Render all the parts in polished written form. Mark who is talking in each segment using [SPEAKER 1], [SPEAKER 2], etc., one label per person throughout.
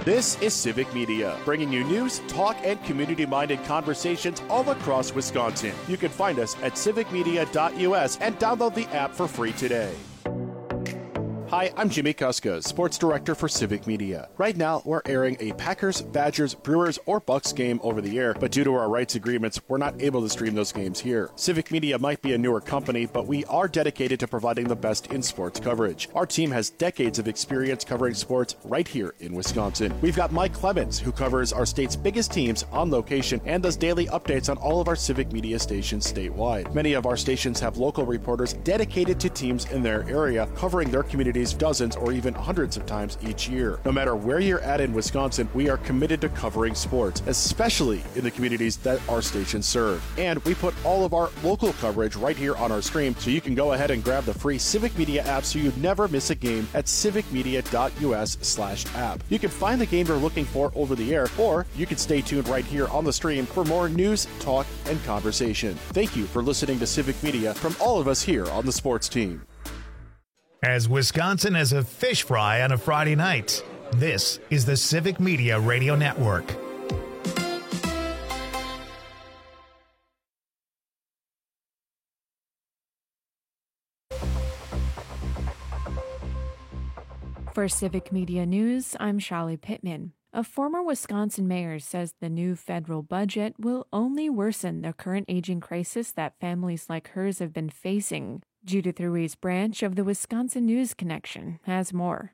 [SPEAKER 1] This is Civic Media, bringing you news, talk, and community-minded conversations all across Wisconsin. You can find us at civicmedia.us and download the app for free today. Hi, I'm Jimmy Kuska, Sports Director for Civic Media. Right now, we're airing a Packers, Badgers, Brewers, or Bucks game over the air, but due to our rights agreements, we're not able to stream those games here. Civic Media might be a newer company, but we are dedicated to providing the best in sports coverage. Our team has decades of experience covering sports right here in Wisconsin. We've got Mike Clemens, who covers our state's biggest teams on location and does daily updates on all of our Civic Media stations statewide. Many of our stations have local reporters dedicated to teams in their area, covering their communities dozens or even hundreds of times each year. No matter where you're at in Wisconsin, we are committed to covering sports, especially in the communities that our stations serve. And we put all of our local coverage right here on our stream, so you can go ahead and grab the free Civic Media app so you never miss a game at civicmedia.us/app. You can find the game you're looking for over the air, or you can stay tuned right here on the stream for more news, talk, and conversation. Thank you for listening to Civic Media from all of us here on the sports team.
[SPEAKER 2] As Wisconsin as a fish fry on a Friday night, this is the Civic Media Radio Network.
[SPEAKER 3] For Civic Media News, I'm Shali Pittman. A former Wisconsin mayor says the new federal budget will only worsen the current aging crisis that families like hers have been facing. Judith Ruiz Branch of the Wisconsin News Connection has more.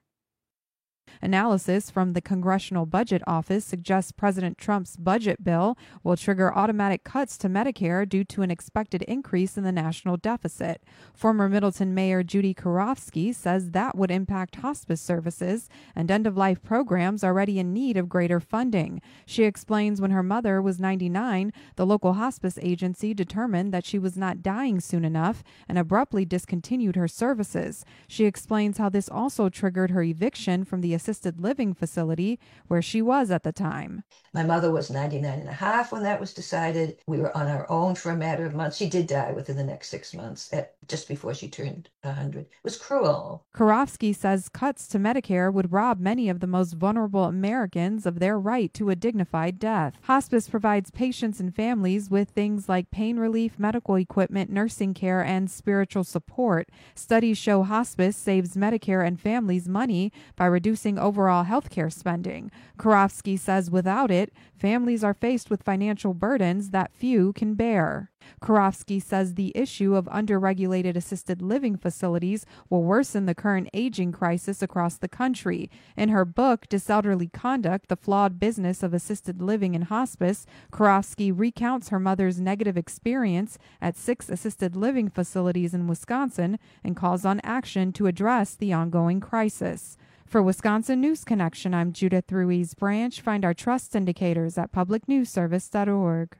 [SPEAKER 4] Analysis from the Congressional Budget Office suggests President Trump's budget bill will trigger automatic cuts to Medicare due to an expected increase in the national deficit. Former Middleton Mayor Judy Karofsky says that would impact hospice services and end-of-life programs already in need of greater funding. She explains when her mother was 99, the local hospice agency determined that she was not dying soon enough and abruptly discontinued her services. She explains how this also triggered her eviction from the assisted living facility where she was at the time.
[SPEAKER 5] My mother was 99 and a half when that was decided. We were on our own for a matter of months. She did die within the next 6 months, just before she turned 100. It was cruel.
[SPEAKER 4] Karofsky says cuts to Medicare would rob many of the most vulnerable Americans of their right to a dignified death. Hospice provides patients and families with things like pain relief, medical equipment, nursing care, and spiritual support. Studies show hospice saves Medicare and families money by reducing overall health care spending. Karofsky says without it, families are faced with financial burdens that few can bear. Karofsky says the issue of underregulated assisted living facilities will worsen the current aging crisis across the country. In her book, Disorderly Conduct, The Flawed Business of Assisted Living and Hospice, Karofsky recounts her mother's negative experience at 6 assisted living facilities in Wisconsin and calls on action to address the ongoing crisis. For Wisconsin News Connection, I'm Judith Ruiz Branch. Find our trust indicators at publicnewsservice.org.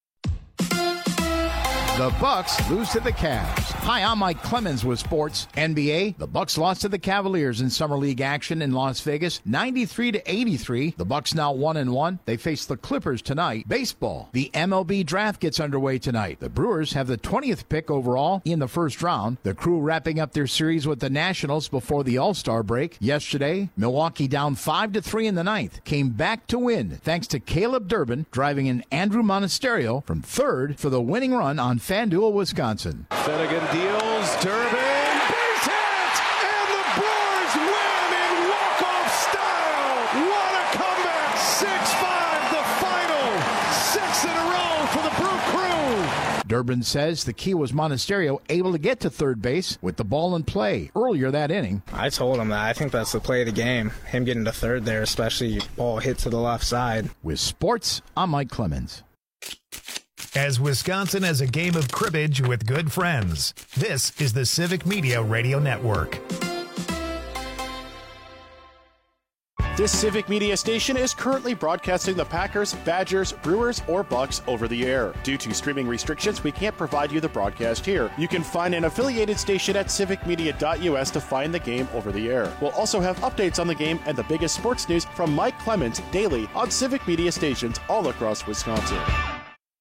[SPEAKER 6] The Bucks lose to the Cavs. Hi, I'm Mike Clemens with Sports. NBA, the Bucks lost to the Cavaliers in Summer League action in Las Vegas, 93-83. The Bucks now 1-1. They face the Clippers tonight. Baseball, the MLB draft gets underway tonight. The Brewers have the 20th pick overall in the first round. The Crew wrapping up their series with the Nationals before the All-Star break. Yesterday, Milwaukee down 5-3 in the ninth. Came back to win thanks to Caleb Durbin driving in Andrew Monasterio from third for the winning run on FanDuel, Wisconsin.
[SPEAKER 7] Finnegan deals, Durbin, base hit, and the Brewers win in walk-off style. What a comeback! 6-5, the final. 6 in a row for the Brew Crew.
[SPEAKER 6] Durbin says the key was Monasterio able to get to third base with the ball in play earlier that inning.
[SPEAKER 8] I told him that. I think that's the play of the game. Him getting to third there, especially ball hit to the left side.
[SPEAKER 6] With sports, I'm Mike Clemens.
[SPEAKER 2] As Wisconsin as a game of cribbage with good friends, this is the Civic Media Radio Network.
[SPEAKER 1] This Civic Media station is currently broadcasting the Packers, Badgers, Brewers, or Bucks over the air. Due to streaming restrictions, we can't provide you the broadcast here. You can find an affiliated station at civicmedia.us to find the game over the air. We'll also have updates on the game and the biggest sports news from Mike Clemens daily on Civic Media stations all across Wisconsin.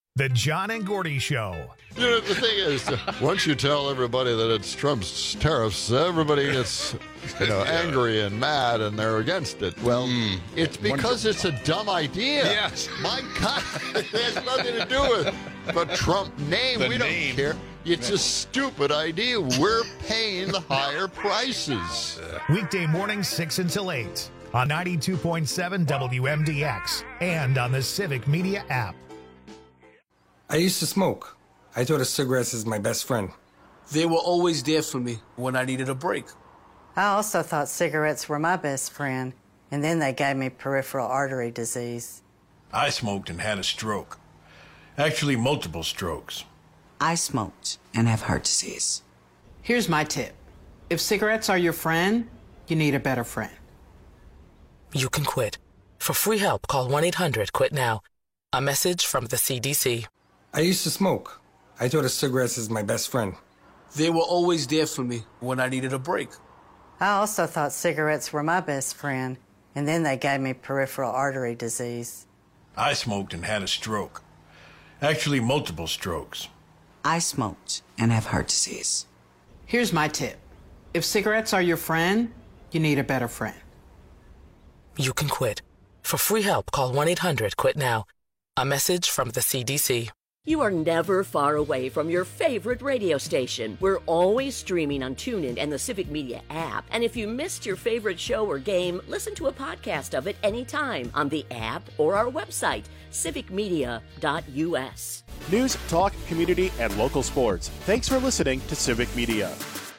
[SPEAKER 2] The John and Gordy Show.
[SPEAKER 9] You know, the thing is, once you tell everybody that it's Trump's tariffs, everybody gets, angry and mad, and they're against it. Well, it's because it's a dumb idea.
[SPEAKER 10] Yes.
[SPEAKER 9] My God, it has nothing to do with the Trump name. We don't care. It's a stupid idea. We're paying the higher prices.
[SPEAKER 2] Weekday mornings 6 until 8 on 92.7 WMDX and on the Civic Media app.
[SPEAKER 11] I used to smoke. I thought of cigarettes as my best friend.
[SPEAKER 12] They were always there for me when I needed a break.
[SPEAKER 13] I also thought cigarettes were my best friend, and then they gave me peripheral artery disease.
[SPEAKER 14] I smoked and had a stroke. Actually, multiple strokes.
[SPEAKER 15] I smoked and have heart disease.
[SPEAKER 16] Here's my tip. If cigarettes are your friend, you need a better friend.
[SPEAKER 17] You can quit. For free help, call 1-800-QUIT-NOW. A message from the CDC.
[SPEAKER 11] I used to smoke. I thought of cigarettes as my best friend.
[SPEAKER 12] They were always there for me when I needed a break.
[SPEAKER 13] I also thought cigarettes were my best friend, and then they gave me peripheral artery disease.
[SPEAKER 14] I smoked and had a stroke. Actually, multiple strokes.
[SPEAKER 15] I smoked and have heart disease.
[SPEAKER 16] Here's my tip. If cigarettes are your friend, you need a better friend.
[SPEAKER 17] You can quit. For free help, call 1-800-QUIT-NOW. A message from the CDC.
[SPEAKER 18] You are never far away from your favorite radio station. We're always streaming on TuneIn and the Civic Media app. And if you missed your favorite show or game, listen to a podcast of it anytime on the app or our website, civicmedia.us.
[SPEAKER 1] News, talk, community, and local sports. Thanks for listening to Civic Media.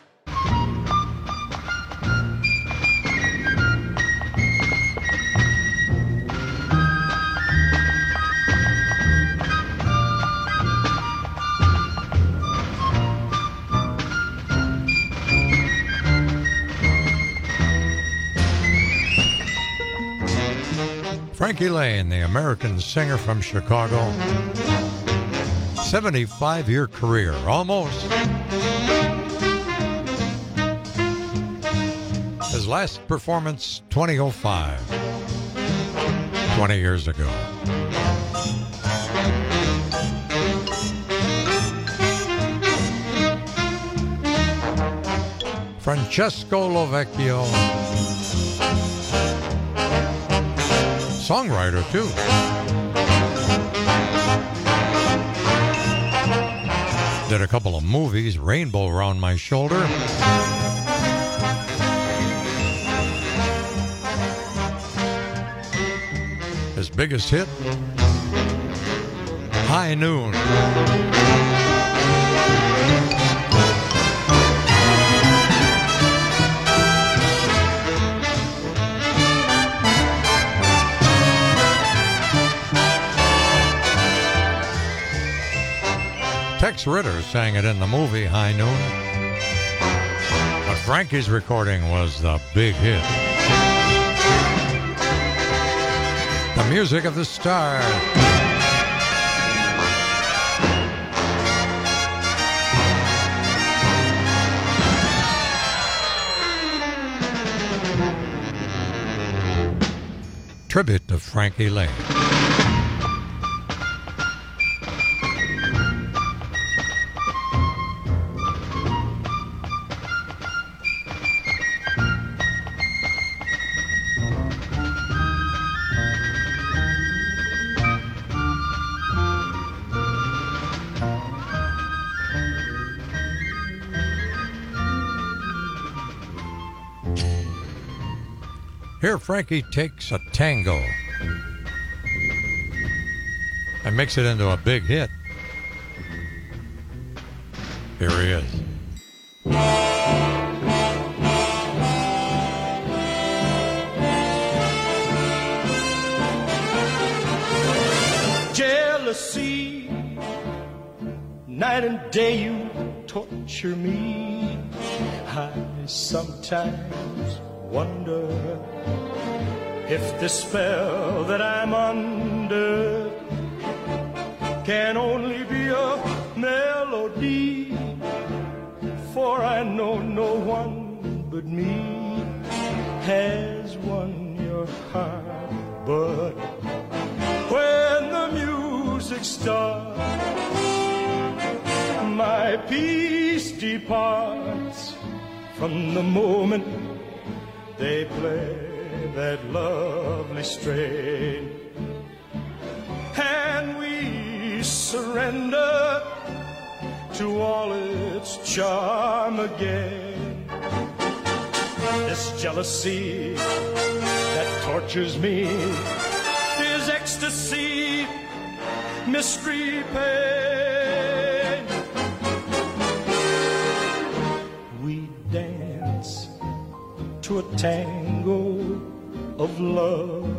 [SPEAKER 19] Frankie Laine, the American singer from Chicago. 75-year career, almost. His last performance, 2005. 20 years ago. Francesco Lovecchio. Songwriter, too. Did a couple of movies, Rainbow Around My Shoulder. His biggest hit, High Noon. Tex Ritter sang it in the movie High Noon. But Frankie's recording was the big hit. The music of the stars. Tribute to Frankie Laine. Here Frankie takes a tango and makes it into a big hit. Here he is.
[SPEAKER 20] Jealousy, night and day you torture me. I sometimes wonder if this spell that I'm under can only be a melody, for I know no one but me has won your heart. But when the music music starts, my peace departs from the moment they play that lovely strain. And we surrender to all its charm again. This jealousy that tortures me is ecstasy, mystery, pain. We dance to a tango of love.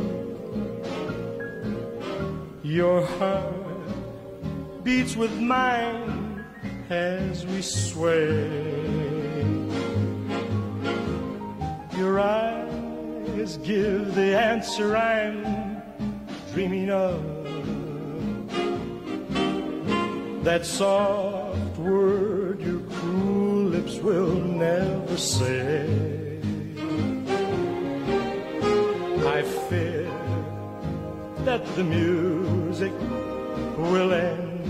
[SPEAKER 20] Your heart beats with mine as we sway. Your eyes give the answer I'm dreaming of. That soft word your cruel lips will never say. I fear that the music will end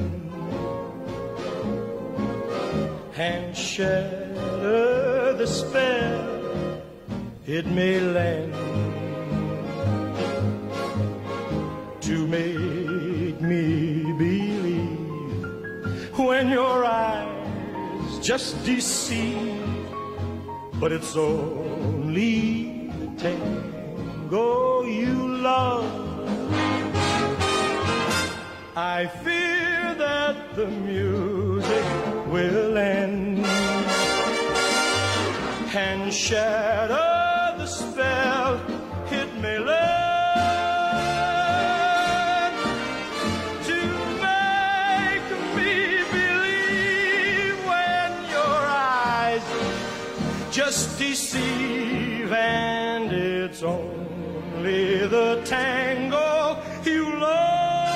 [SPEAKER 20] and shatter the spell it may lend to make me believe when your eyes just deceive, but it's only the tango you love. I fear that the music will end and shatter the spell it may learn to make me believe when your eyes just deceive, and it's only the tango you love.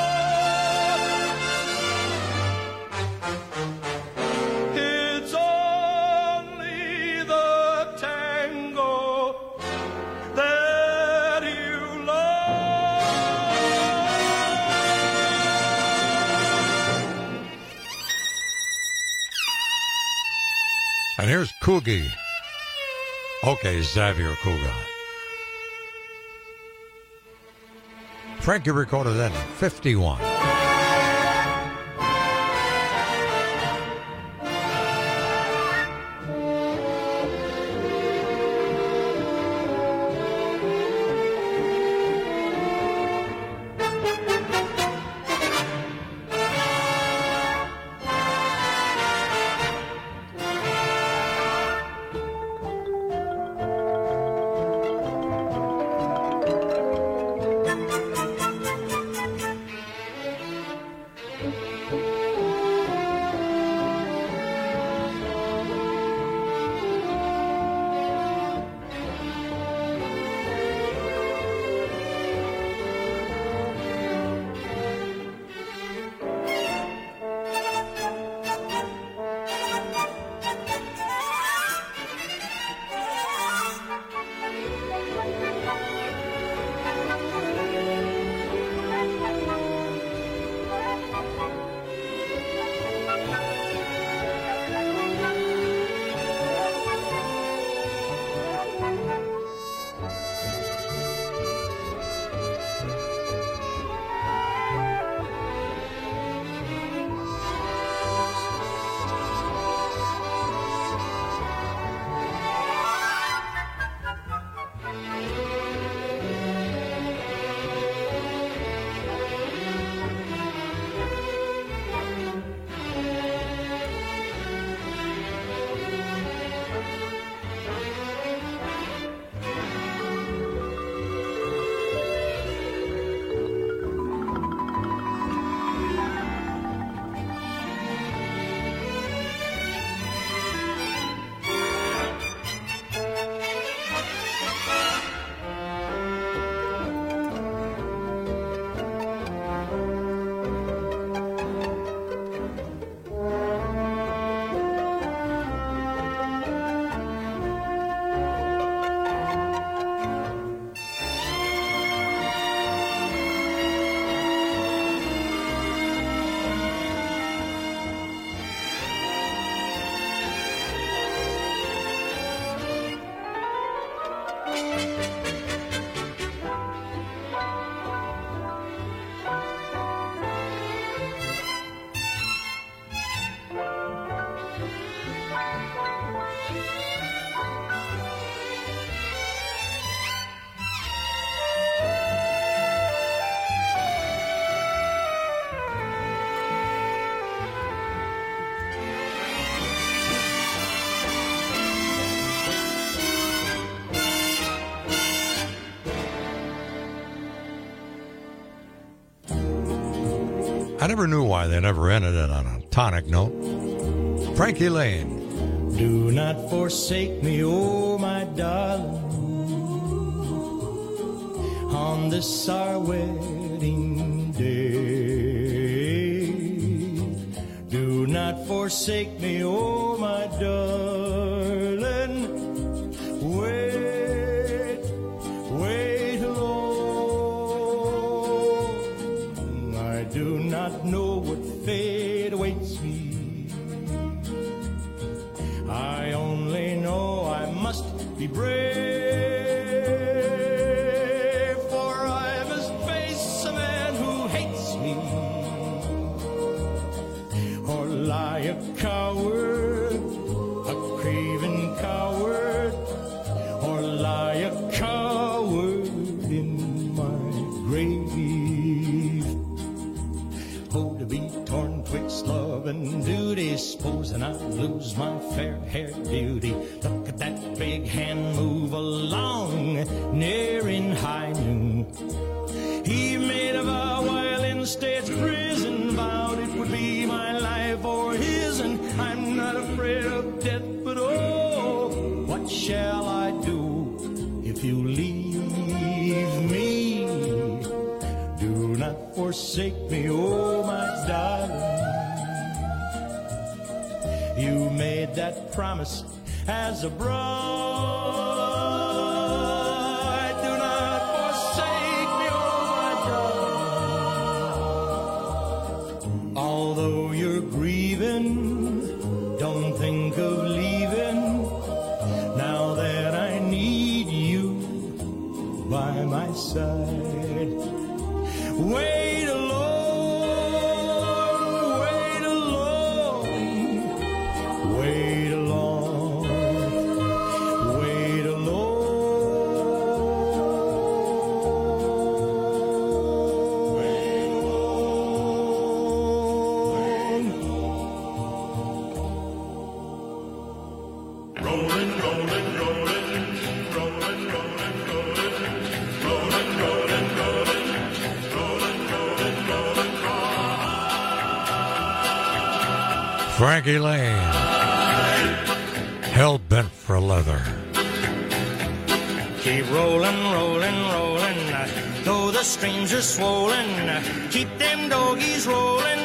[SPEAKER 19] And here's Coogie. Okay, Xavier Cougar. Frankie recorded that in 51. I never knew why they never ended it on a tonic note. Frankie Lane.
[SPEAKER 20] Do not forsake me, oh my darling, on this our wedding day. Do not forsake me, oh my darling. Wait alone. I do not know what fate awaits me. I only know I must be brave, for I must face a man who hates me, or lie a coward, a craven coward, or lie a coward in my grave. Oh, to be torn twixt love and duty, supposing I lose my fair haired beauty. Look at that big hand move along, near in high noon. He made a vow while in state's prison, vowed it would be my life or his, and I'm not afraid of death, but oh, what shall I do if you leave me? Do not forsake me, oh my darling. You made that promise as a bride. Do not forsake me, oh my darling. Although you're grieving, don't think of leaving, now that I need you by my side. Wait alone, wait alone, wait alone, wait alone, wait alone. Rolling, rolling, rolling, rolling, rolling, rolling, rolling, rolling, rolling.
[SPEAKER 19] Frankie Lane. Hell bent for leather.
[SPEAKER 20] Keep rolling, rolling, rolling, though the streams are swollen. Keep them doggies rolling,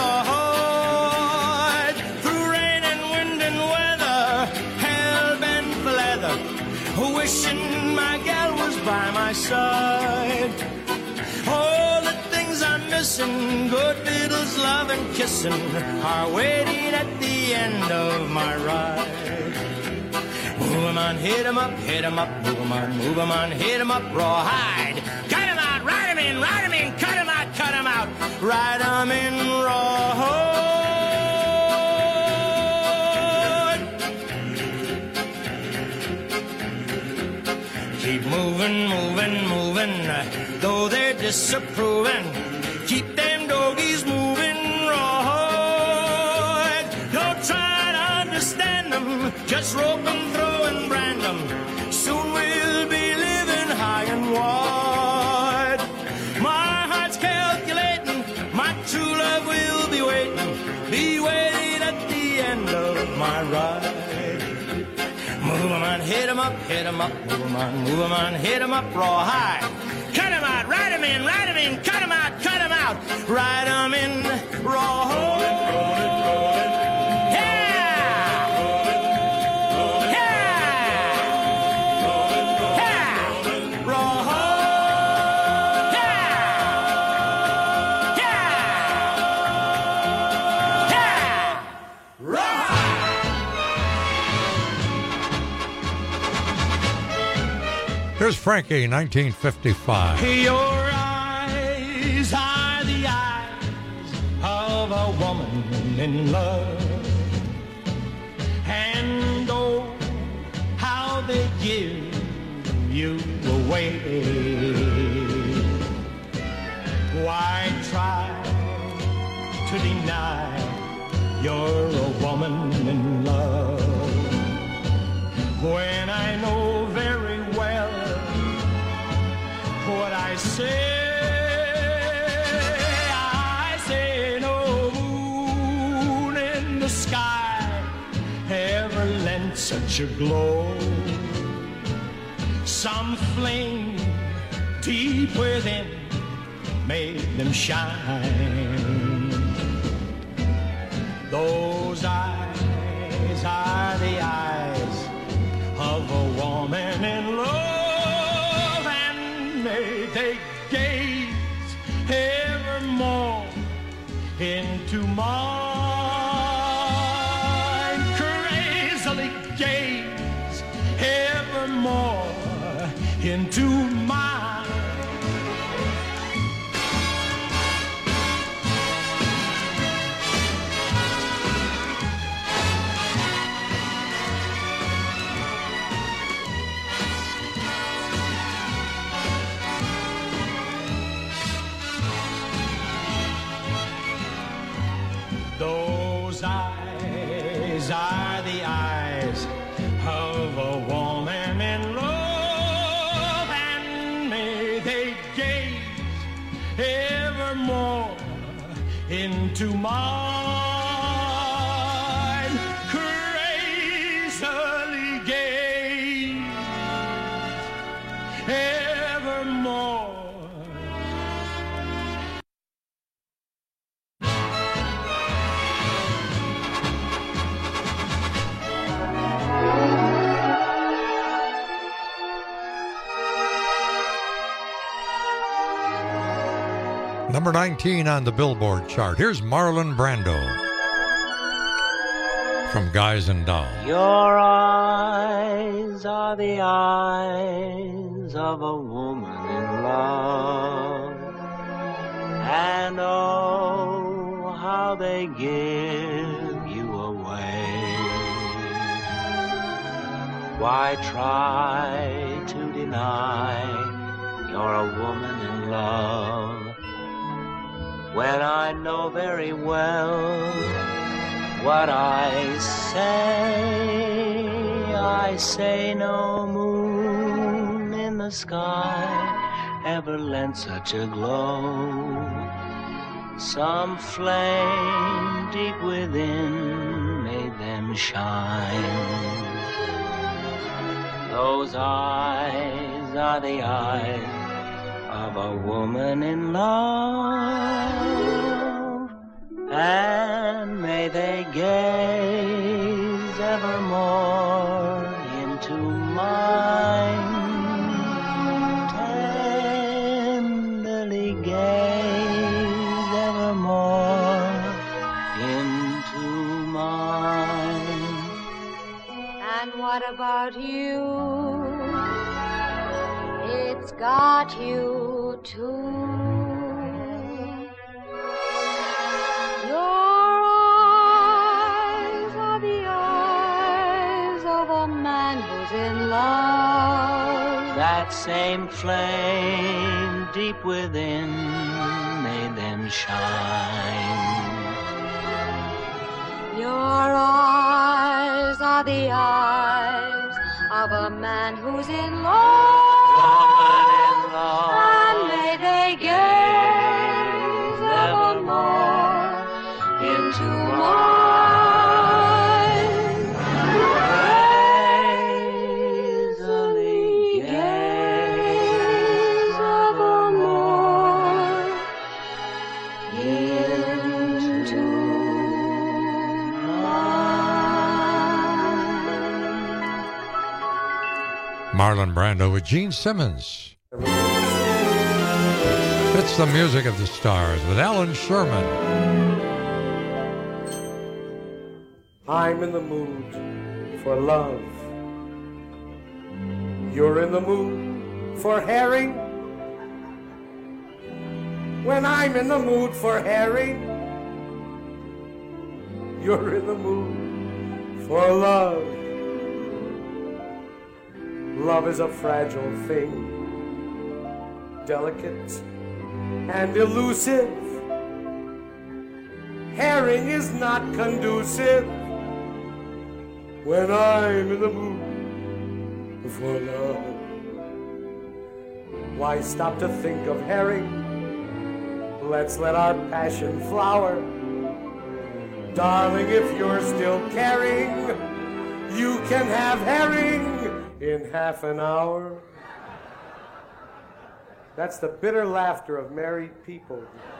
[SPEAKER 20] right through rain and wind and weather. Hell bent for leather, wishing my gal was by my side. All the things I'm missing, good fiddles, love and kissing, are waiting at the end of my ride. Move 'em on, hit 'em up, hit 'em up, move 'em on, hit 'em up, rawhide. Cut 'em out, ride 'em in, cut 'em out, ride 'em in, rawhide. Keep moving, moving, moving, though they're disapproving. Keep them doggies moving, right. Don't try to understand them, just rope them, throw and brand them. Soon we'll be living high and wide. My heart's calculating, my true love will be waiting at the end of my ride. Move 'em on, hit 'em up, move 'em on, hit 'em up, rawhide. Cut 'em out, ride 'em in, cut 'em out, ride 'em in, rawhide.
[SPEAKER 19] Here's Frankie, 1955.
[SPEAKER 20] Your eyes are the eyes of a woman in love, and oh, how they give you away. Why try to deny you're a woman in love when I know very well what I say such a glow. Some flame deep within made them shine. Those eyes are the eyes of a woman in love, and may they gaze evermore into mine, crazily gaze evermore into mine. Those eyes are the eyes of a woman in love, and may they gaze evermore into mine, crazily gaze evermore.
[SPEAKER 19] Number 19 on the Billboard chart. Here's Marlon Brando from Guys and Dolls.
[SPEAKER 10] Your eyes are the eyes of a woman in love, and oh, how they give you away. Why try to deny you're a woman in love, when I know very well what I say no moon in the sky ever lent such a glow. Some flame deep within made them shine. Those eyes are the eyes of a woman in love, and may they gaze evermore into mine, tenderly gaze evermore into mine.
[SPEAKER 21] And what about you? It's got you too. Your eyes are the eyes of a man who's in love.
[SPEAKER 10] That same flame deep within made them shine.
[SPEAKER 21] Your eyes are the eyes of a man who's in love. And may they gaze evermore into mine, crazily gaze evermore into mine.
[SPEAKER 19] Marlon Brando with Gene Simmons. It's the music of the stars with Alan Sherman.
[SPEAKER 22] I'm in the mood for love. You're in the mood for herring. When I'm in the mood for herring, you're in the mood for love. Love is a fragile thing, delicate and elusive. Herring is not conducive when I'm in the mood for love. Why stop to think of herring? Let's let our passion flower. Darling, if you're still caring, You can have herring in half an hour. That's the bitter laughter of married people.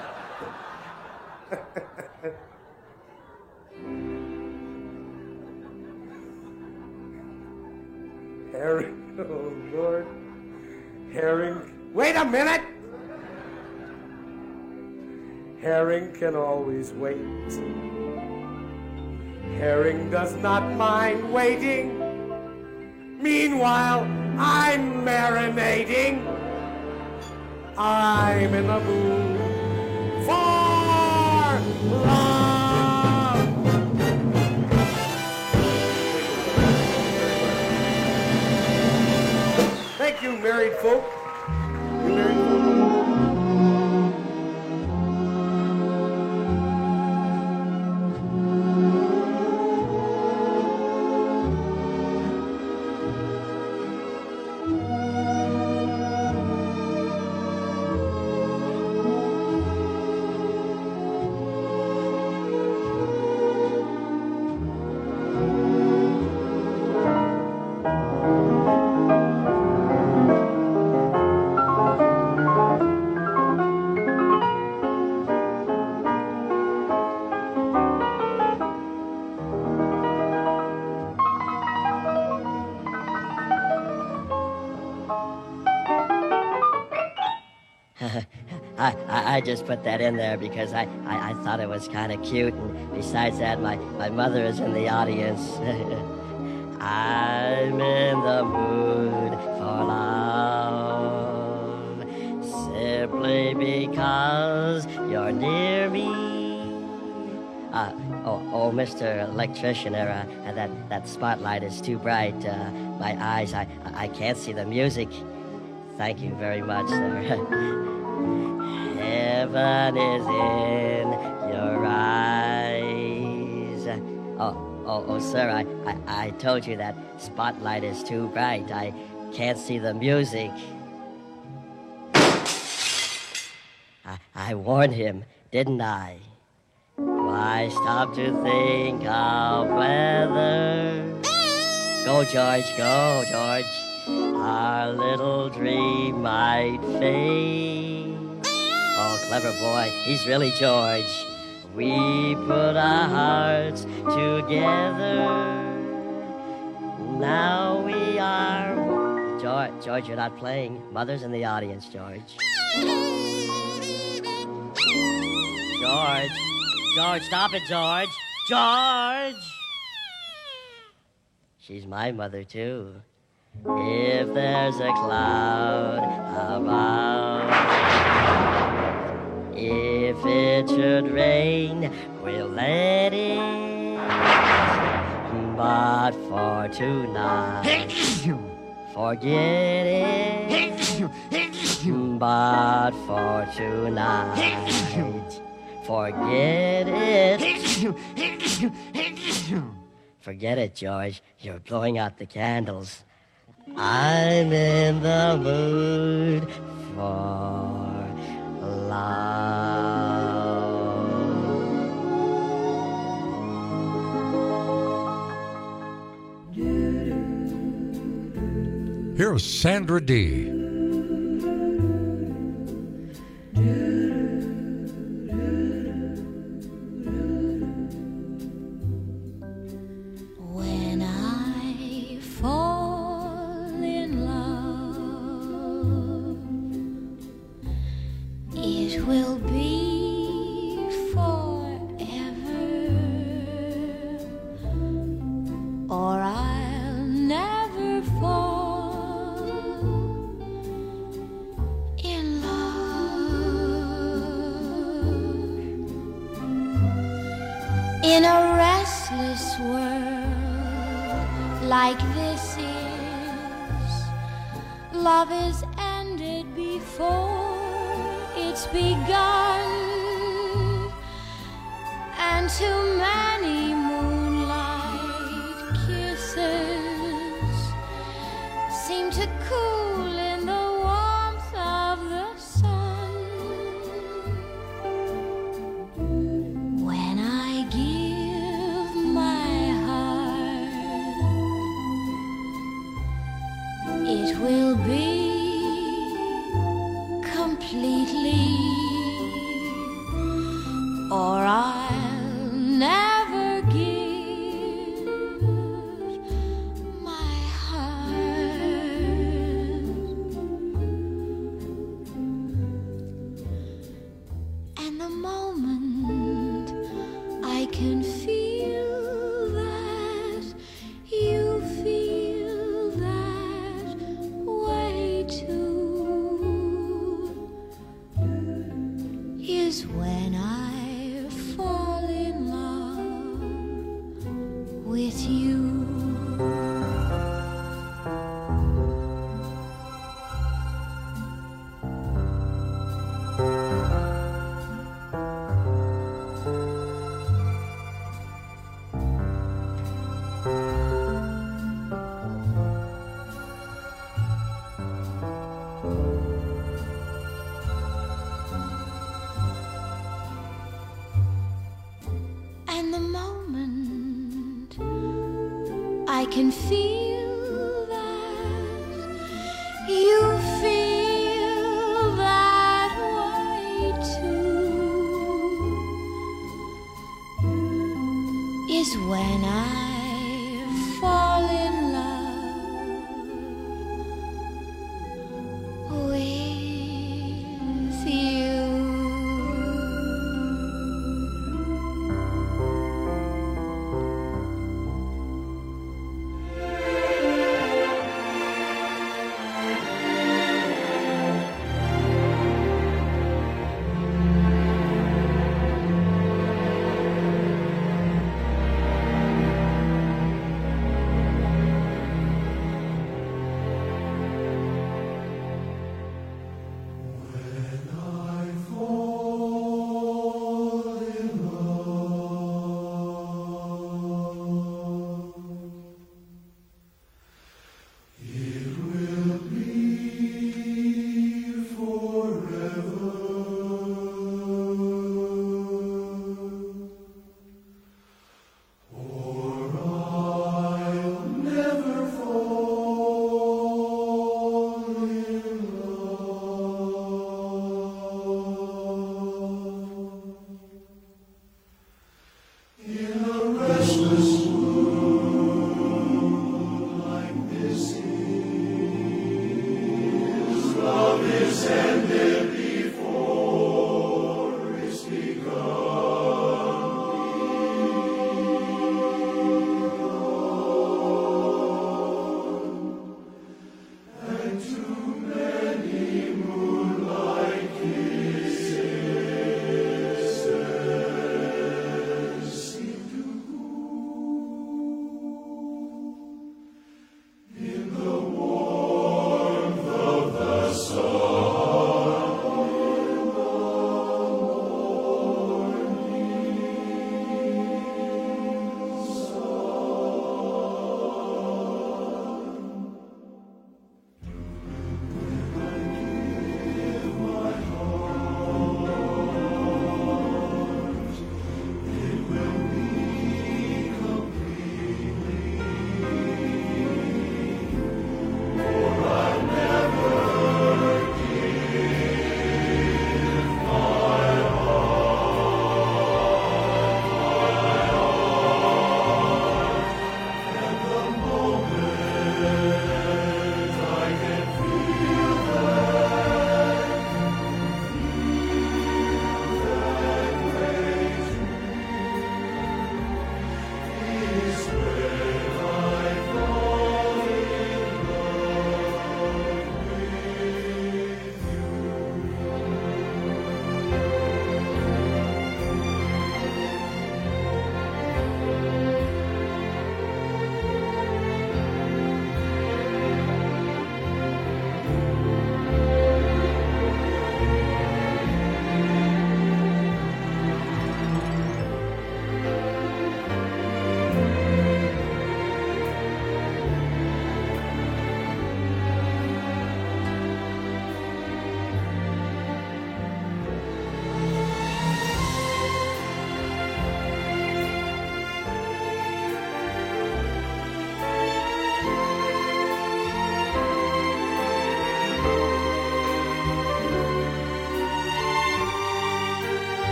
[SPEAKER 22] Herring, oh Lord. Herring, wait a minute! Herring can always wait. Herring does not mind waiting. Meanwhile, I'm marinating. I'm in the mood for love. Thank you, married folk. You married folk.
[SPEAKER 3] I just put that in there because I thought it was kind of cute, and besides that, my mother is in the audience. I'm in the mood for love, simply because you're near me. Oh, Mr. Electrician, that spotlight is too bright. My eyes, I can't see the music. Thank you very much, sir. Heaven is in your eyes. Oh, sir, I told you that spotlight is too bright. I can't see the music. I warned him, didn't I? Why stop to think of whether? Go, George, go, George. Our little dream might fade. Oh, clever boy. He's really George. We put our hearts together. Now we are... George, you're not playing. Mother's in the audience, George. George, stop it, George. George! She's my mother, too. If there's a cloud above, if it should rain, we'll let it. But for tonight, forget it. But for tonight, forget it. Forget it, George. You're blowing out the candles. I'm in the mood for love.
[SPEAKER 19] Here's Sandra Dee.
[SPEAKER 21] When I fall in love, it will be forever, or I'll never fall in love. In a restless world like this is, love is ended before it's begun, and too many moonlight kisses seem to cool in the warmth of the sun. When I give my heart or I'll never give my heart. And the moment I can feel that you feel that way too is when I fall in love with you. And the moment I can feel that you feel that way too is when I fall in love with you.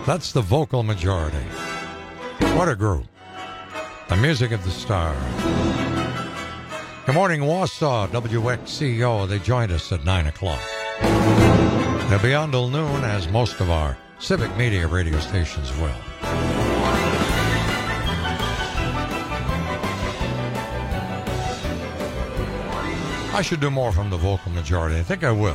[SPEAKER 19] That's the Vocal Majority. What a group. The music of the stars. Good morning, Warsaw, WXCO. They joined us at 9 o'clock. They'll be on till noon, as most of our civic media radio stations will. I should do more from the Vocal Majority. I think I will.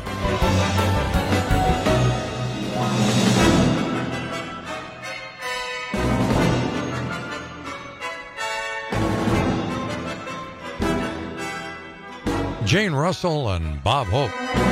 [SPEAKER 19] Jane Russell and Bob Hope.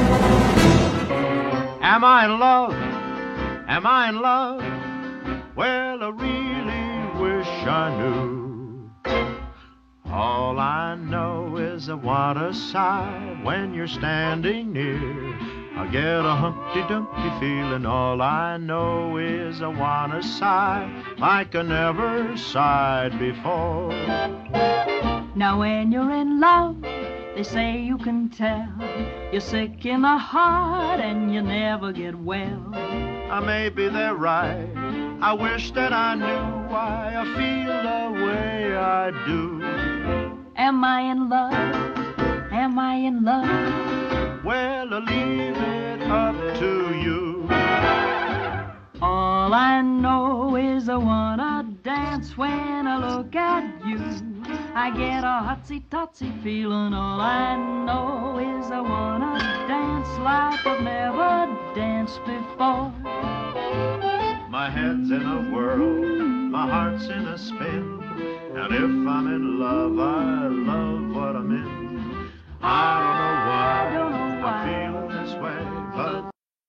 [SPEAKER 4] Am I in love? Am I in love? Well, I really wish I knew. All I know is I want to sigh when you're standing near. I get a Humpty-Dumpty feeling. All I know is I want to sigh like I never sighed before.
[SPEAKER 5] Now when you're in love, they say you can tell you're sick in the heart and you never get well.
[SPEAKER 4] Maybe they're right. I wish that I knew why I feel the way I do.
[SPEAKER 5] Am I in love? Am I in love?
[SPEAKER 4] Well, I'll leave it up to you.
[SPEAKER 5] All I know is I wanna dance when I look at you. I get a hotsy-totsy feeling. All I know is I wanna dance like I've never danced before.
[SPEAKER 4] My head's in a whirl, my heart's in a spin, and if I'm in love, I love what I'm in. I don't know why I'm feeling this way, but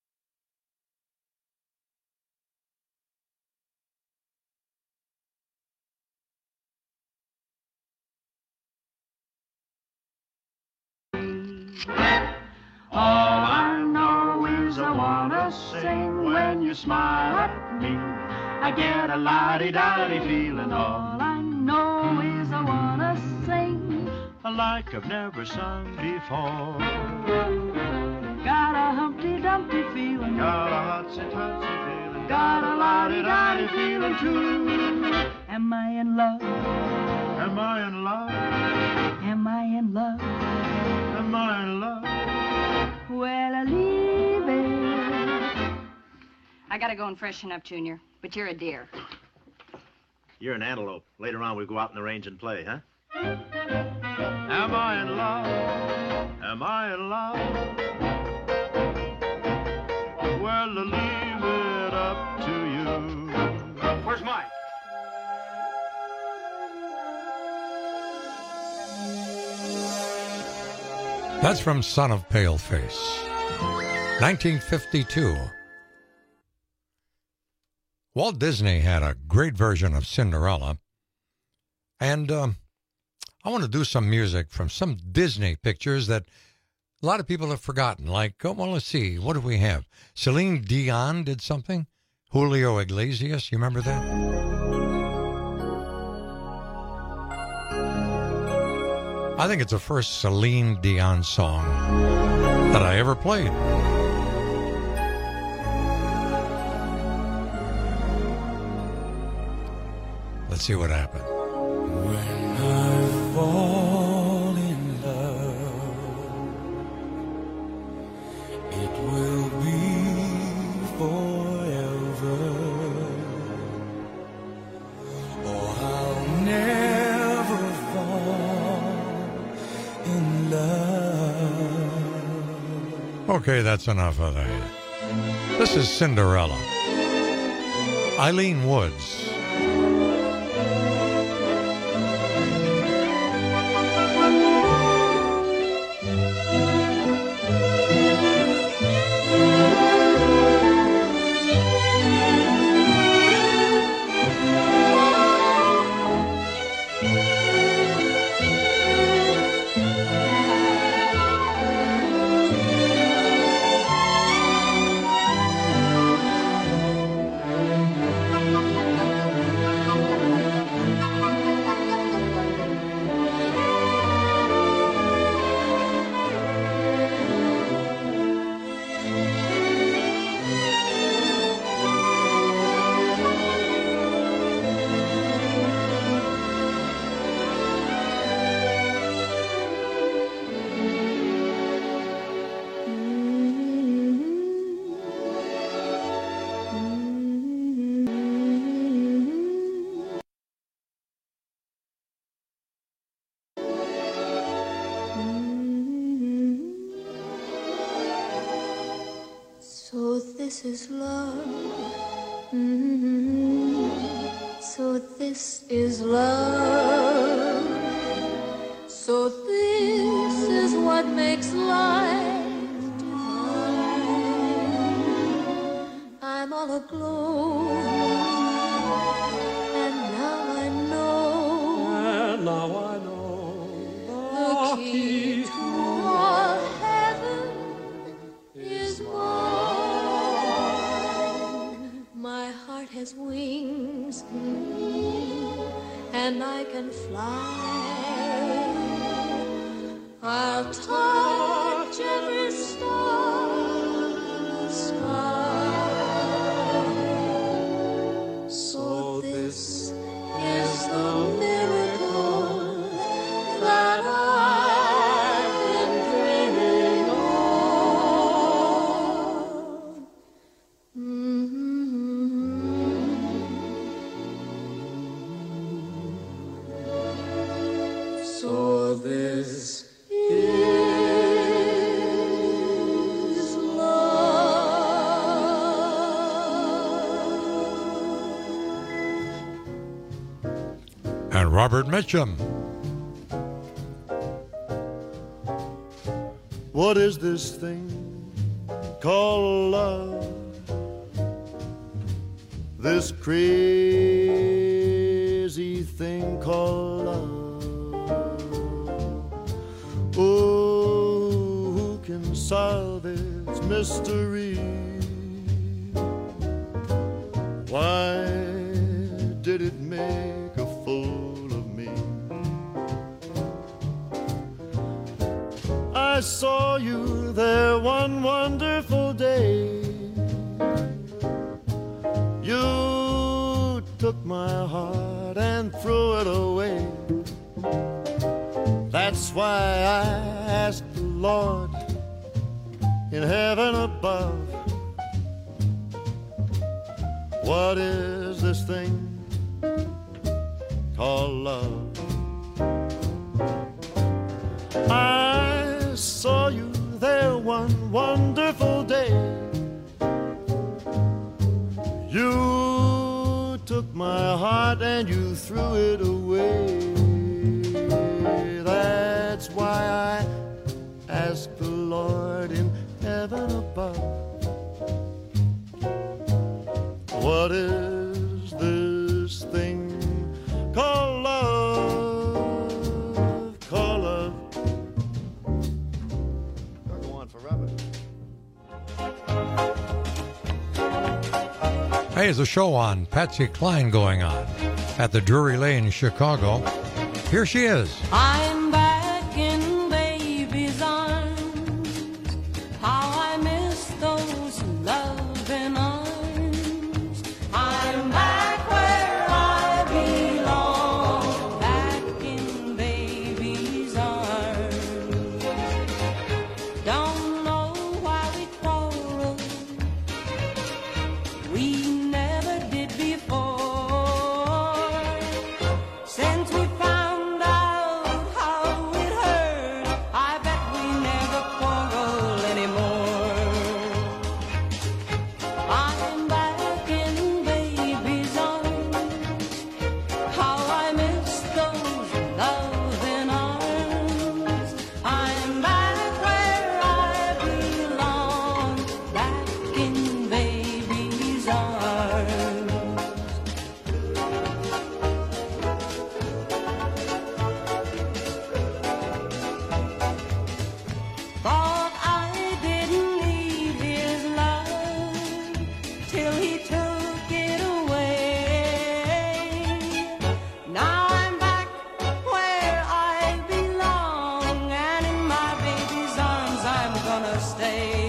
[SPEAKER 4] all I know is I wanna sing when you smile at me. I get a la-di-da-di feeling. All I know is I wanna sing like I've never sung before.
[SPEAKER 5] Got a Humpty-Dumpty feeling.
[SPEAKER 4] Got a hotsy-totsy feeling.
[SPEAKER 5] Got a la-di-da-di feeling too. Am I in love?
[SPEAKER 4] Am I in love?
[SPEAKER 5] Am I in love?
[SPEAKER 4] Am I in love?
[SPEAKER 5] Well, I leave it.
[SPEAKER 23] I gotta go and freshen up, Junior, but you're a dear.
[SPEAKER 4] You're an antelope. Later on, we'll go out in the range and play, huh? Am I in love? Am I in love? Well, I'll leave it up to you. Where's Mike?
[SPEAKER 19] That's from Son of Paleface, 1952. Walt Disney had a great version of Cinderella, and I want to do some music from some Disney pictures that a lot of people have forgotten. Like, well, let's see, what do we have? Celine Dion did something. Julio Iglesias, you remember that? I think it's the first Celine Dion song that I ever played. Let's see what happened.
[SPEAKER 20] When I fall in love, it will be forever. Oh, I'll never fall in love.
[SPEAKER 19] Okay, that's enough of that. This is Cinderella. Eileen Woods.
[SPEAKER 21] So this is love. So this is love. So this is what makes life divine. I'm all aglow, and now I know the key to all heaven is mine. My heart has wings, and I can fly. I'll touch every star in the sky. So this is the miracle that I've been dreaming of. So this is love.
[SPEAKER 19] And Robert Mitchum.
[SPEAKER 6] What is this thing called love? This crazy thing called love. Oh, who can solve its mystery? Why did it make a fool of me? I saw you there one wonderful day. You took my heart and threw it away. That's why I asked the Lord in heaven above, what is this thing called love? I saw you there one wonderful day. You took my heart and you threw it away. That's why I asked the Lord in heaven above, what is this thing called love? Called love. I'll go on forever.
[SPEAKER 19] Hey, there's a show on Patsy Cline going on at the Drury Lane, Chicago. Here she is.
[SPEAKER 21] I'm back in baby's arms. How I miss those loving arms. I'm back where I belong, back in baby's arms. Don't know why we quarreled. We never did before. Since we found out how it hurt, I bet we never quarrel anymore. I'm back in baby's arms. How I miss those loving arms. I'm back where I belong, back in baby's arms. Thought I didn't need his love till he took it away. Now I'm back where I belong, and in my baby's arms I'm gonna stay.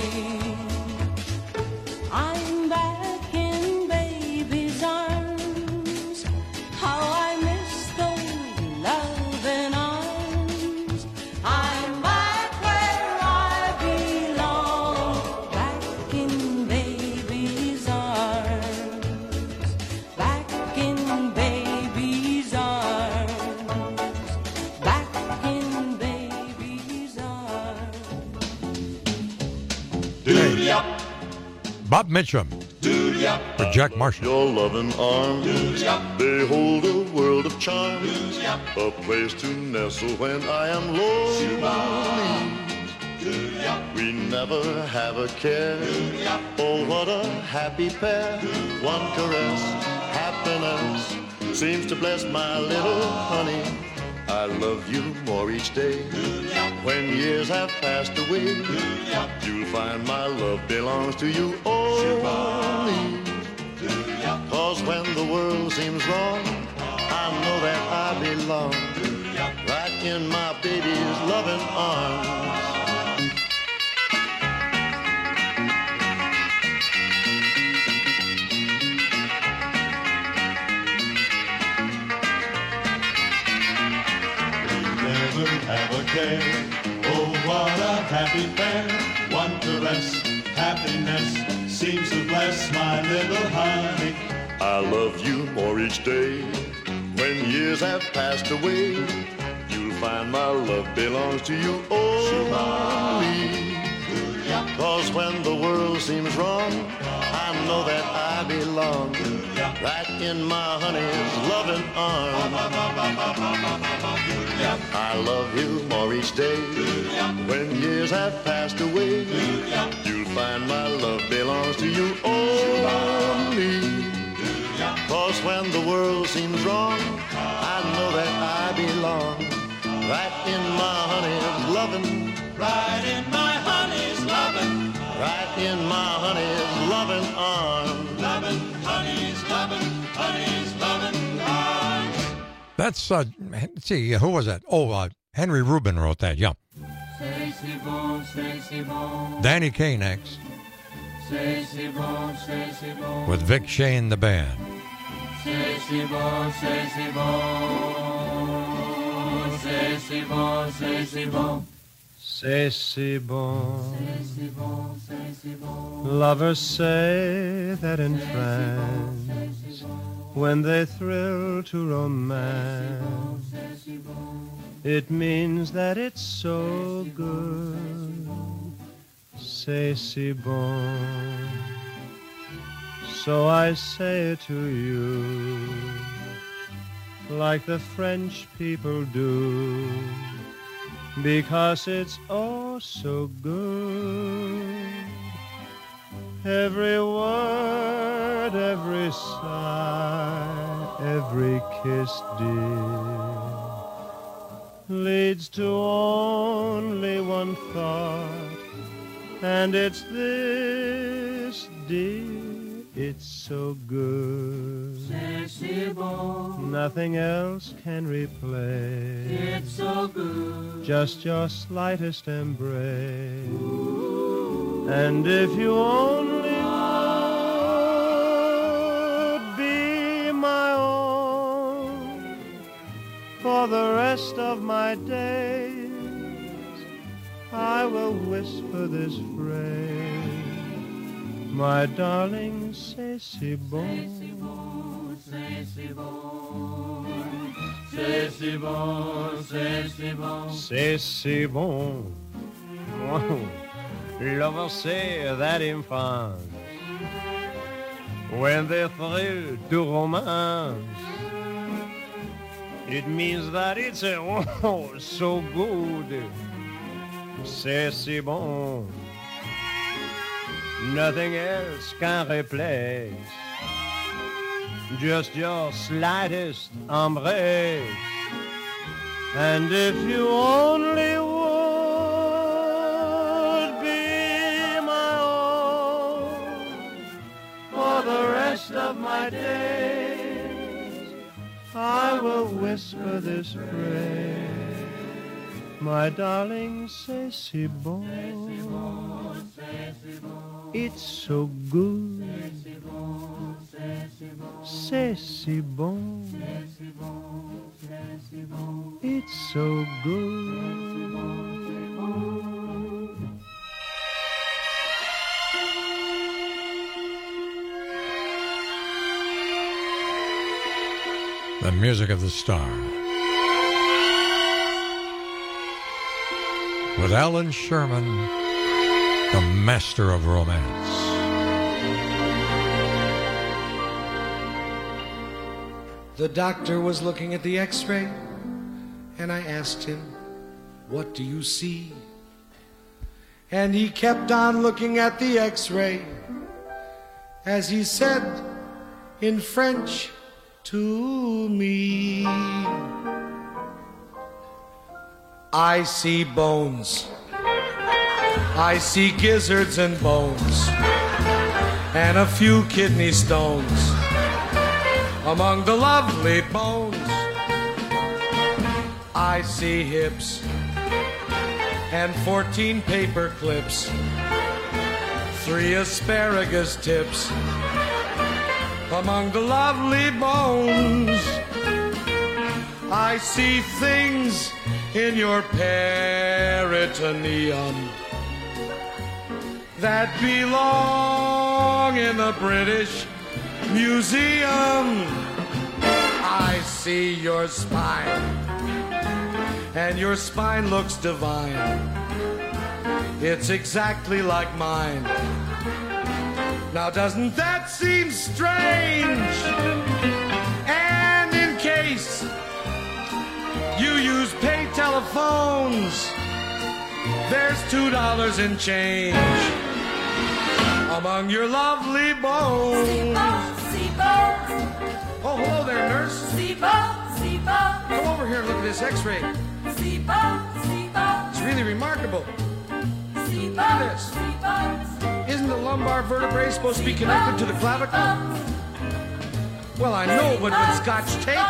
[SPEAKER 21] I'm back in baby's arms. How I miss those loving arms. I'm back where I belong, back in baby's arms. Back in baby's arms. Back in baby's arms.
[SPEAKER 6] Doody up,
[SPEAKER 19] Bob Mitchum for Jack Marshall.
[SPEAKER 6] Your loving arms, they hold a world of charm, a place to nestle when I am lonely. We never have a care. Oh, what a happy pair. One caress, happiness seems to bless my little honey. I love you more each day. When years have passed away, you'll find my love belongs to you only. 'Cause when the world seems wrong, I know that I belong right in my baby's loving arms.
[SPEAKER 7] Have a care. Oh, what a happy pair. One caress, happiness seems to bless my little honey.
[SPEAKER 6] I love you more each day. When years have passed away, you'll find my love belongs to you only. 'Cause when the world seems wrong, I know that I belong right in my honey's loving arms. I love you more each day. When years have passed away, you'll find my love belongs to you only. 'Cause when the world seems wrong, I know that I belong right in my honey's loving.
[SPEAKER 7] Right in my honey's loving.
[SPEAKER 6] Right in my honey's loving arms.
[SPEAKER 7] Loving, honey's loving, honey's loving arms.
[SPEAKER 19] That's, let's see, who was that? Oh, Henry Rubin wrote that, yeah.
[SPEAKER 7] C'est si bon, c'est si bon.
[SPEAKER 19] Danny Kaye next.
[SPEAKER 7] C'est si bon, c'est si bon.
[SPEAKER 19] With Vic Shane, the band.
[SPEAKER 7] C'est si bon, c'est si bon. C'est si bon, c'est si bon.
[SPEAKER 8] C'est si bon.
[SPEAKER 7] C'est si bon, c'est si bon.
[SPEAKER 8] Lovers say that in France, when they thrill to romance, it means that it's so good. C'est si bon. So I say it to you, like the French people do, because it's oh so good. Every word, every sigh, every kiss, dear, leads to only one thought, and it's this, dear, it's so good.
[SPEAKER 7] C'est si bon.
[SPEAKER 8] Nothing else can replace.
[SPEAKER 7] It's so good.
[SPEAKER 8] Just your slightest embrace. Ooh. And if you only would be my own for the rest of my days, I will whisper this phrase. My darling, c'est si bon.
[SPEAKER 7] C'est si bon, c'est si bon, c'est si bon,
[SPEAKER 8] c'est si bon. Lovers say that in France, when they thrill to romance, it means that it's oh so good. C'est si bon. Nothing else can replace just your slightest embrace. And if you only would be my own for the rest of my days, I will whisper this phrase. My darling, c'est si bon. It's so good. C'est si bon. It's so good.
[SPEAKER 19] The music of the star. With Alan Sherman, the master of romance.
[SPEAKER 22] The doctor was looking at the x-ray, and I asked him, "What do you see?" And he kept on looking at the x-ray as he said in French to me, "I see bones. I see gizzards and bones, and a few kidney stones among the lovely bones. I see hips and 14 paper clips, 3 asparagus tips among the lovely bones. I see things in your peritoneum that belong in the British Museum. I see your spine, and your spine looks divine. It's exactly like mine. Now doesn't that seem strange? And in case you use pay telephones, there's $2 in change among your lovely bones. Oh, hello there, nurse. Come over here and look at this x-ray. It's really remarkable. Look at this. Isn't the lumbar vertebrae supposed to be connected to the clavicle? Well, I know, but with Scotch tape.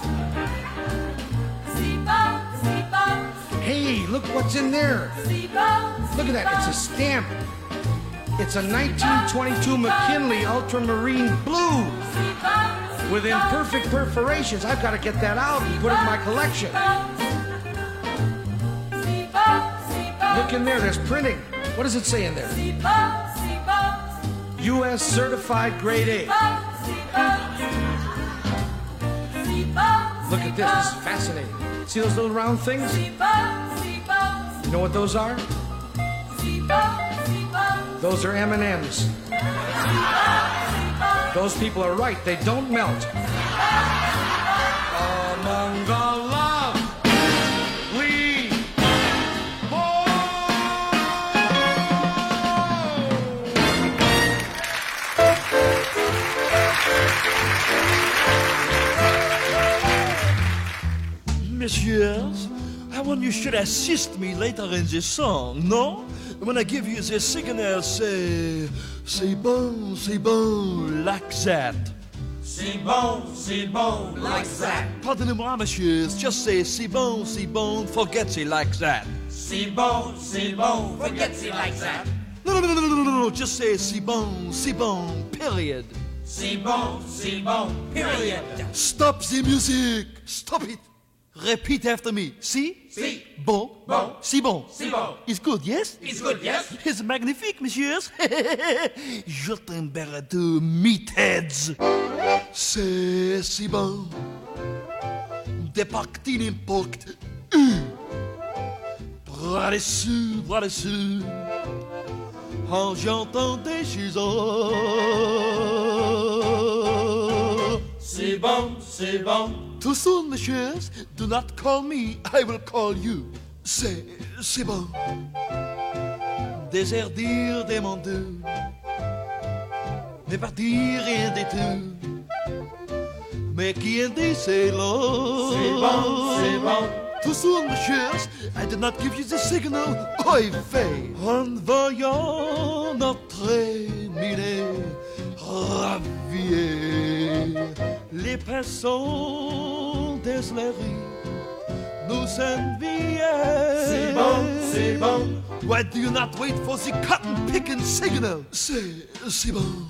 [SPEAKER 22] Hey, look what's in there. Look at that, it's a stamp. It's a 1922 McKinley Ultramarine Blue with imperfect perforations. I've got to get that out and put it in my collection. Look in there, there's printing. What does it say in there? U.S. certified grade A. Look at this, this is fascinating. See those little round things? You know what those are? Those are M&Ms. Those people are right, they don't melt. Among the lovely
[SPEAKER 2] Messieurs, I want you should assist me later in this song, no? When I give you the signal, say, c'est bon, like that.
[SPEAKER 9] C'est bon, like that.
[SPEAKER 2] Pardonnez-moi, messieurs, just say, c'est bon, forget it like that.
[SPEAKER 9] C'est bon, forget it like that.
[SPEAKER 2] No, just say, c'est bon, period.
[SPEAKER 9] C'est bon, period.
[SPEAKER 2] Stop the music, stop it. Repeat after me. Si?
[SPEAKER 9] Si.
[SPEAKER 2] Bon. Si bon.
[SPEAKER 9] Si bon.
[SPEAKER 2] It's good, yes?
[SPEAKER 9] It's good, yes?
[SPEAKER 2] It's magnifique, messieurs. Je température meatheads. C'est si bon. Des parties n'importe où. Bras dessus. Oh, j'entends des choses.
[SPEAKER 9] C'est bon.
[SPEAKER 2] Too soon, messieurs. Do not call me, I will call you. C'est bon. Désertir des mondes, ne pas dire rien du tout. Mais qui dit c'est long.
[SPEAKER 9] C'est bon.
[SPEAKER 2] Too soon, messieurs. I did not give you the signal. I fail. En voyant notre mine ravier, les personnes désolées nous enviaient.
[SPEAKER 9] C'est bon.
[SPEAKER 2] Why do you not wait for the cotton-picking signal? C'est bon.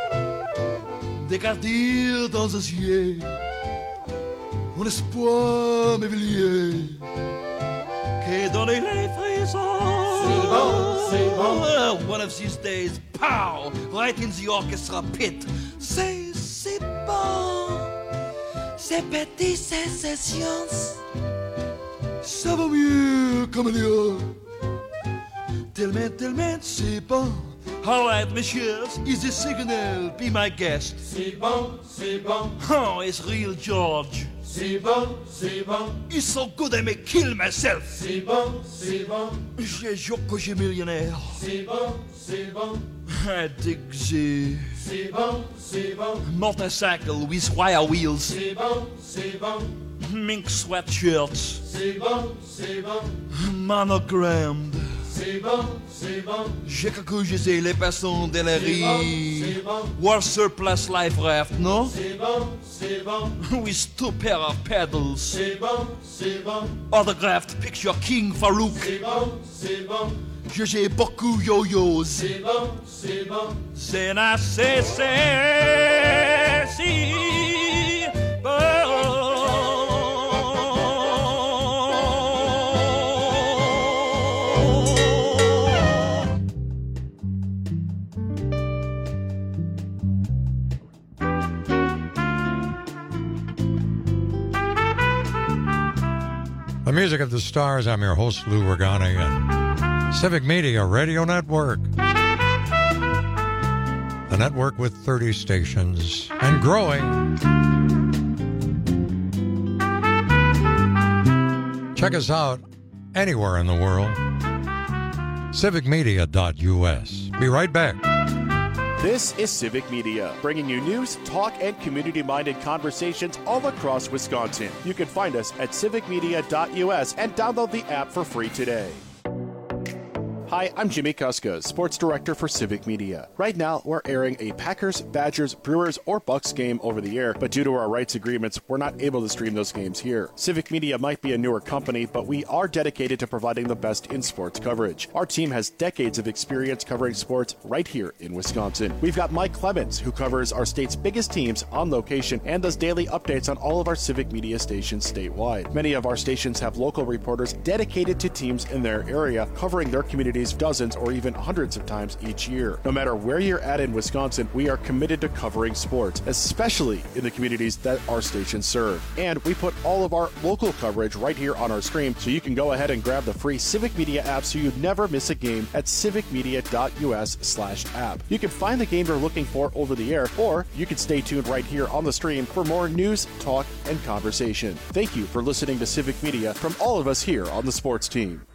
[SPEAKER 2] Dégardir dans les yeux, mon espoir m'éveillait, que donner les frissons.
[SPEAKER 9] C'est bon.
[SPEAKER 2] One of these days, pow, right in the orchestra pit. C'est bon. Ces petites sensations, ça va mieux comme Léon. Tellement, c'est bon. All right, messieurs, is the signal. Be my guest.
[SPEAKER 9] C'est bon, c'est bon.
[SPEAKER 2] Oh, it's real George.
[SPEAKER 9] C'est bon, c'est bon.
[SPEAKER 2] It's so good I may kill myself.
[SPEAKER 9] C'est bon, c'est bon.
[SPEAKER 2] J'ai Joko, j'ai millionnaire.
[SPEAKER 9] C'est bon, c'est bon.
[SPEAKER 2] I dig the
[SPEAKER 9] C'est bon, c'est bon.
[SPEAKER 2] motorcycle with wire wheels.
[SPEAKER 9] C'est bon, c'est bon.
[SPEAKER 2] Mink sweatshirts.
[SPEAKER 9] C'est bon, c'est bon.
[SPEAKER 2] Monogrammed.
[SPEAKER 9] C'est bon, c'est bon.
[SPEAKER 2] J'ai calculé les personnes de la
[SPEAKER 9] C'est bon,
[SPEAKER 2] rue.
[SPEAKER 9] c'est bon.
[SPEAKER 2] World Surplus Life Raft, no?
[SPEAKER 9] C'est bon, c'est bon.
[SPEAKER 2] With 2 pair of pedals.
[SPEAKER 9] C'est bon, c'est bon.
[SPEAKER 2] Autographed picture King Farouk.
[SPEAKER 9] C'est bon, c'est bon.
[SPEAKER 2] J'ai beaucoup yo-yos.
[SPEAKER 9] C'est bon, c'est bon.
[SPEAKER 2] Then I say, see,
[SPEAKER 19] The Music of the Stars. I'm your host, Lou Regani, and Civic Media Radio Network. The network with 30 stations and growing. Check us out anywhere in the world. civicmedia.us. Be right back.
[SPEAKER 1] This is Civic Media, bringing you news, talk, and community-minded conversations all across Wisconsin. You can find us at civicmedia.us and download the app for free today. Hi, I'm Jimmy Kuska, Sports Director for Civic Media. Right now, we're airing a Packers, Badgers, Brewers, or Bucks game over the air, but due to our rights agreements, we're not able to stream those games here. Civic Media might be a newer company, but we are dedicated to providing the best in sports coverage. Our team has decades of experience covering sports right here in Wisconsin. We've got Mike Clemens, who covers our state's biggest teams on location and does daily updates on all of our Civic Media stations statewide. Many of our stations have local reporters dedicated to teams in their area, covering their communities dozens or even hundreds of times each year. No matter where you're at in Wisconsin, we are committed to covering sports, especially in the communities that our stations serve. And we put all of our local coverage right here on our stream, so you can go ahead and grab the free Civic Media app so you never miss a game at civicmedia.us/app. You can find the game you're looking for over the air, or you can stay tuned right here on the stream for more news, talk, and conversation. Thank you for listening to Civic Media from all of us here on the sports team.